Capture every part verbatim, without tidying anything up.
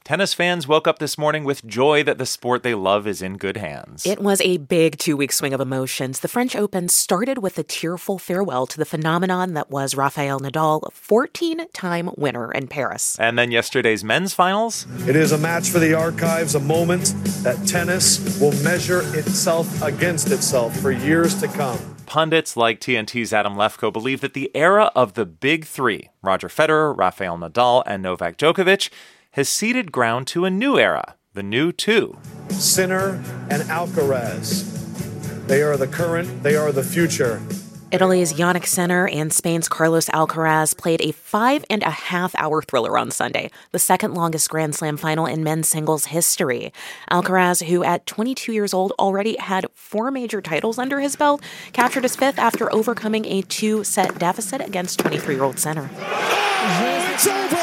Tennis fans woke up this morning with joy that the sport they love is in good hands. It was a big two-week swing of emotions. The French Open started with a tearful farewell to the phenomenon that was Rafael Nadal, a fourteen-time winner in Paris. And then yesterday's men's finals. It is a match for the archives, a moment that tennis will measure itself against itself for years to come. Pundits like T N T's Adam Lefkoe believe that the era of the big three, Roger Federer, Rafael Nadal, and Novak Djokovic, has ceded ground to a new era, the new two. Sinner and Alcaraz. They are the current, they are the future. Italy's Yannick Sinner and Spain's Carlos Alcaraz played a five-and-a-half-hour thriller on Sunday, the second longest Grand Slam final in men's singles history. Alcaraz, who at twenty-two years old already had four major titles under his belt, captured his fifth after overcoming a two-set deficit against twenty-three-year-old Sinner. Oh, it's over!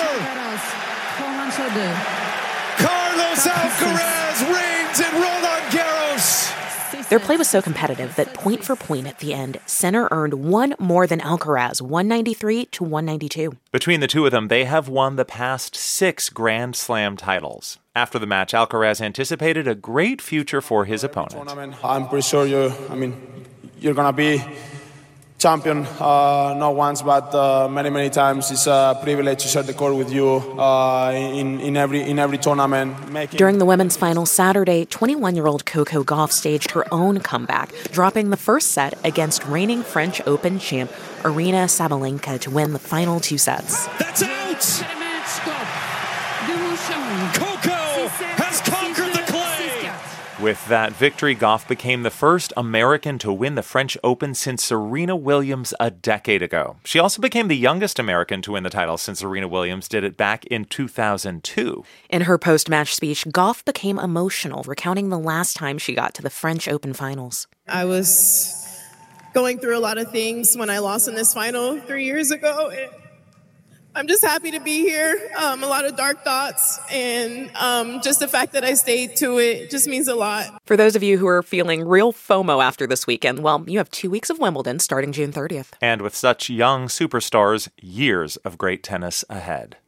Carlos Alcaraz reigns in Roland Garros. Their play was so competitive that point for point at the end, Sinner earned one more than Alcaraz, one ninety-three to one ninety-two. Between the two of them, they have won the past six Grand Slam titles. After the match, Alcaraz anticipated a great future for his opponent. I'm pretty sure you, I mean, you're going to be champion, uh, not once, but uh, many, many times. It's a privilege to share the court with you uh, in, in every in every tournament. Making... During the women's final Saturday, twenty-one-year-old Coco Gauff staged her own comeback, dropping the first set against reigning French Open champ Aryna Sabalenka to win the final two sets. That's out! Coco has conquered the clay! With that victory, Gauff became the first American to win the French Open since Serena Williams a decade ago. She also became the youngest American to win the title since Serena Williams did it back in two thousand two. In her post-match speech, Gauff became emotional, recounting the last time she got to the French Open finals. I was going through a lot of things when I lost in this final three years ago. It- I'm just happy to be here. Um, a lot of dark thoughts, and um, just the fact that I stayed to it just means a lot. For those of you who are feeling real FOMO after this weekend, well, you have two weeks of Wimbledon starting June thirtieth. And with such young superstars, years of great tennis ahead.